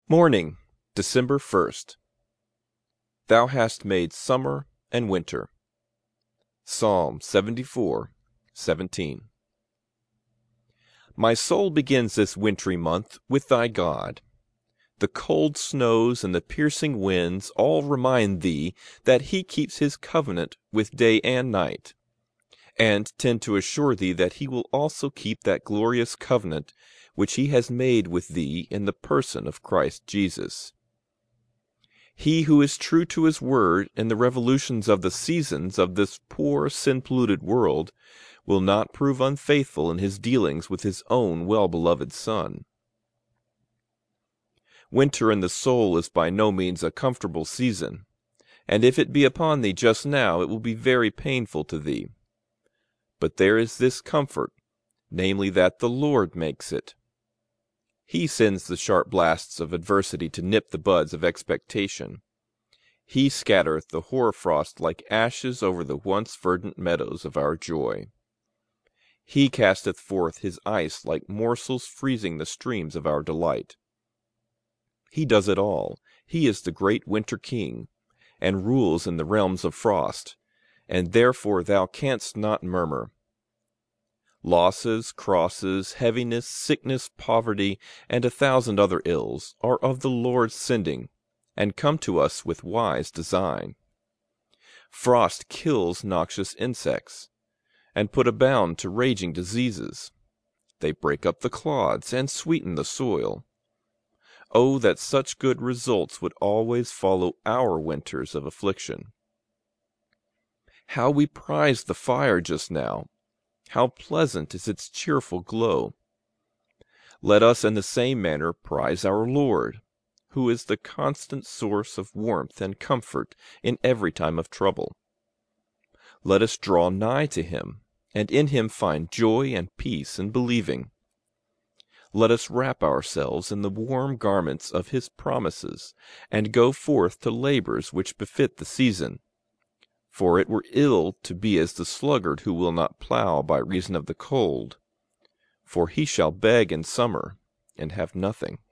Morning, December 1st. Thou hast made summer and winter. Psalm 74:17. My soul begins this wintry month with thy God. The cold snows and the piercing winds all remind thee that he keeps his covenant with day and night, and tend to assure thee that he will also keep that glorious covenant which he has made with thee in the person of Christ Jesus. He who is true to his word in the revolutions of the seasons of this poor sin-polluted world will not prove unfaithful in his dealings with his own well-beloved Son. Winter in the soul is by no means a comfortable season, and if it be upon thee just now, it will be very painful to thee. But there is this comfort, namely that the Lord makes it. He sends the sharp blasts of adversity to nip the buds of expectation. He scattereth the hoar-frost like ashes over the once verdant meadows of our joy. He casteth forth his ice like morsels freezing the streams of our delight. He does it all. He is the great winter king, and rules in the realms of frost, and therefore thou canst not murmur. Losses, crosses, heaviness, sickness, poverty, and 1,000 other ills are of the Lord's sending, and come to us with wise design. Frost kills noxious insects, and put a bound to raging diseases. They break up the clods and sweeten the soil. Oh, that such good results would always follow our winters of affliction! How we prize the fire just now! How pleasant is its cheerful glow! Let us in the same manner prize our Lord, who is the constant source of warmth and comfort in every time of trouble. Let us draw nigh to him, and in him find joy and peace in believing. Let us wrap ourselves in the warm garments of his promises, and go forth to labors which befit the season. For it were ill to be as the sluggard who will not plow by reason of the cold. For he shall beg in summer, and have nothing.